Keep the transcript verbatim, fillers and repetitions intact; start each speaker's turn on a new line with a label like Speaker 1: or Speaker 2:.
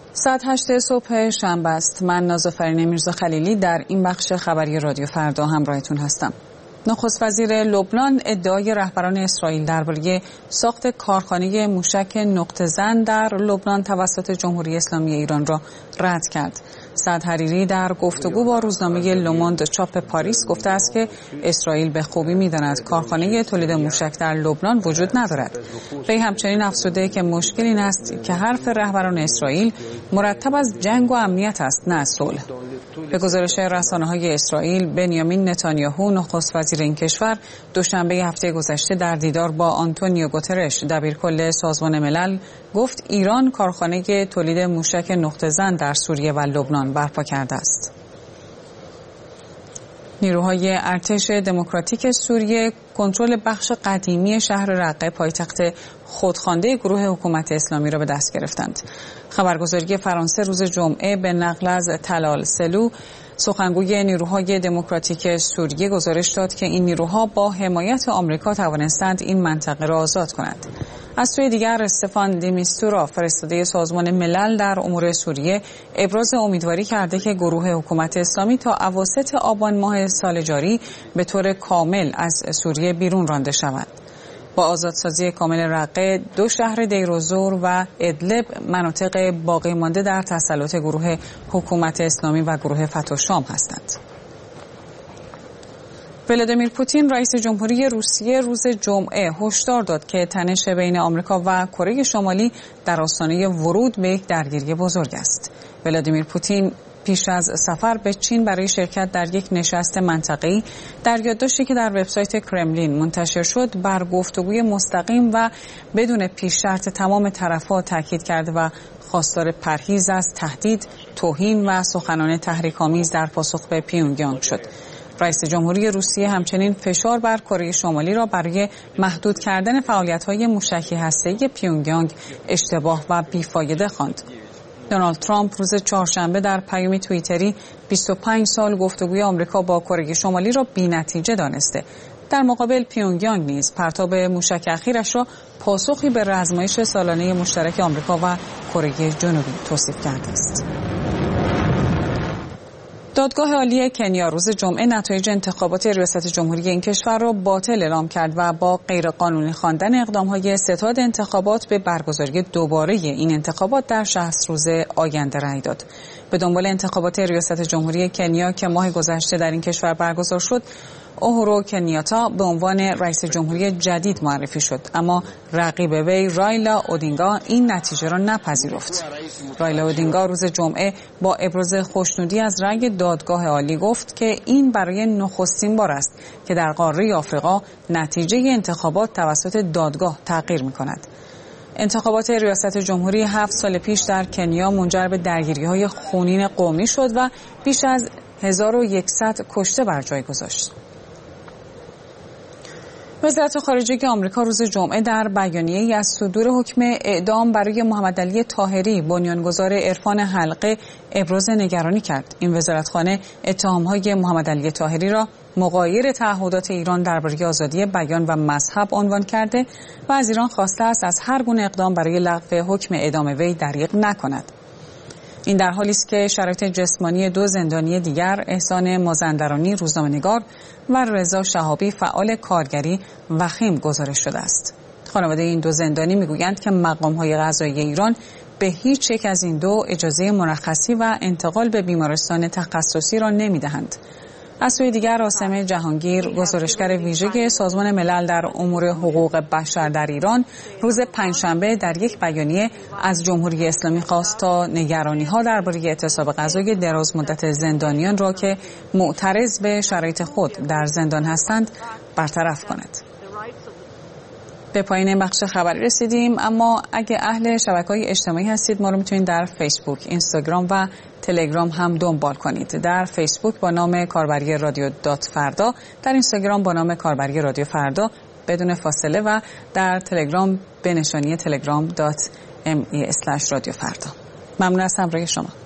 Speaker 1: ساعت هشت صبح شنبه است. من نازافرین میرزا خلیلی در این بخش خبری رادیو فردا همراهتون هستم. نخست وزیر لبنان ادعای رهبران اسرائیل درباره ساخت کارخانه موشک نقطه زن در لبنان توسط جمهوری اسلامی ایران را رد کرد. سعد حریری در گفتگو با روزنامه لوموند چاپ پاریس گفته است که اسرائیل به خوبی می‌داند کارخانه تولید موشک در لبنان وجود ندارد. وی همچنین افزوده که مشکل این است که حرف رهبران اسرائیل مرتب از جنگ و امنیت است، نه صلح. به گزارش رسانه‌های اسرائیل، بنیامین نتانیاهو نخست وزیر این کشور دوشنبه هفته گذشته در دیدار با آنتونیو گوترش دبیرکل سازمان ملل گفت ایران کارخانه تولید موشک نقطه زن در سوریه و لبنان برپا کرده است. نیروهای ارتش دموکراتیک سوریه کنترل بخش قدیمی شهر رقه پایتخت خودخوانده گروه حکومت اسلامی را به دست گرفتند. خبرگزاری فرانسه روز جمعه به نقل از طلال سلو سخنگوی نیروهای دموکراتیک سوریه گزارش داد که این نیروها با حمایت آمریکا توانستند این منطقه را آزاد کنند. از سوی دیگر استفان دیمیستورا فرستاده سازمان ملل در امور سوریه ابراز امیدواری کرده که گروه حکومت اسلامی تا اواسط آبان ماه سال جاری به طور کامل از سوریه بیرون رانده شود. با آزادسازی کامل رقه، دو شهر دیروزور و ادلب مناطق باقی مانده در تسلط گروه حکومت اسلامی و گروه فتح شام هستند. ولادیمیر پوتین رئیس جمهوری روسیه روز جمعه هشدار داد که تنش بین آمریکا و کره شمالی در آستانه ورود به یک درگیری بزرگ است. ولادیمیر پوتین پیش از سفر به چین برای شرکت در یک نشست منطقه‌ای در یادداشتی که در وبسایت کرملین منتشر شد بر گفتگوی مستقیم و بدون پیش شرط تمام طرف‌ها تاکید کرد و خواستار پرهیز از تهدید، توهین و سخنان تحریک‌آمیز در پاسخ به پیونگیانگ شد. رئیس جمهوری روسیه همچنین فشار بر کره شمالی را برای محدود کردن فعالیت‌های موشکی هسته‌ای پیونگیانگ اشتباه و بیفایده خواند. دونالد ترامپ روز چهارشنبه در پیامی توییتری بیست و پنج سال گفتگوی آمریکا با کره شمالی را بی‌نتیجه دانسته. در مقابل پیونگیانگ نیز پرتاب موشک اخیرش را پاسخی به آزمایش سالانه مشترک آمریکا و کره جنوبی توصیف کرده است. دادگاه عالی کنیا روز جمعه نتایج انتخابات ریاست جمهوری این کشور را باطل اعلام کرد و با غیرقانونی خواندن اقدام‌های ستاد انتخابات به برگزاری دوباره این انتخابات در شصت روز آینده رأی داد. به دنبال انتخابات ریاست جمهوری کنیا که ماه گذشته در این کشور برگزار شد، اوهورو کنیاتا به عنوان رئیس جمهوری جدید معرفی شد، اما رقیب وی رایلا اودینگا این نتیجه را نپذیرفت. رایلا اودینگا روز جمعه با ابراز خوشنودی از رأی دادگاه عالی گفت که این برای نخستین بار است که در قاره آفریقا نتیجه انتخابات توسط دادگاه تغییر می‌کند. انتخابات ریاست جمهوری هفت سال پیش در کنیا منجر به درگیری‌های خونین قومی شد و بیش از هزار و صد کشته بر جای گذاشت. وزارت خارجه آمریکا روز جمعه در بیانیه‌ای از صدور حکم اعدام برای محمد علی طاهری بنیانگذار عرفان حلقه ابراز نگرانی کرد. این وزارتخانه اتهام‌های محمد علی طاهری را مغایر تعهدات ایران درباره آزادی بیان و مذهب عنوان کرده و از ایران خواسته است از هر گونه اقدام برای لغو حکم اعدام وی دریغ نکند. این در حالی است که شرایط جسمانی دو زندانی دیگر، احسان مازندرانی روزنامه‌نگار و رضا شهابی فعال کارگری، وخیم گزارش شده است. خانواده این دو زندانی میگویند که مقام‌های قضایی ایران به هیچ یک از این دو اجازه مرخصی و انتقال به بیمارستان تخصصی را نمی‌دهند. از سوی دیگر راسم جهانگیر، گزارشگر ویژه سازمان ملل در امور حقوق بشر در ایران، روز پنجشنبه در یک بیانیه از جمهوری اسلامی خواست تا نگرانی‌ها درباره اعتصاب غذای دراز مدت زندانیان را که معترض به شرایط خود در زندان هستند برطرف کند. به پایان این بخش خبری رسیدیم، اما اگه اهل شبکه‌های اجتماعی هستید ما رو میتونید در فیسبوک، اینستاگرام و تلگرام هم دنبال کنید. در فیسبوک با نام کاربری رادیو دات فردا، در اینستاگرام با نام کاربری رادیو فردا بدون فاصله و در تلگرام به نشانی تلگرام دات ام ای اسلش رادیو فردا. ممنون از همراهی شما.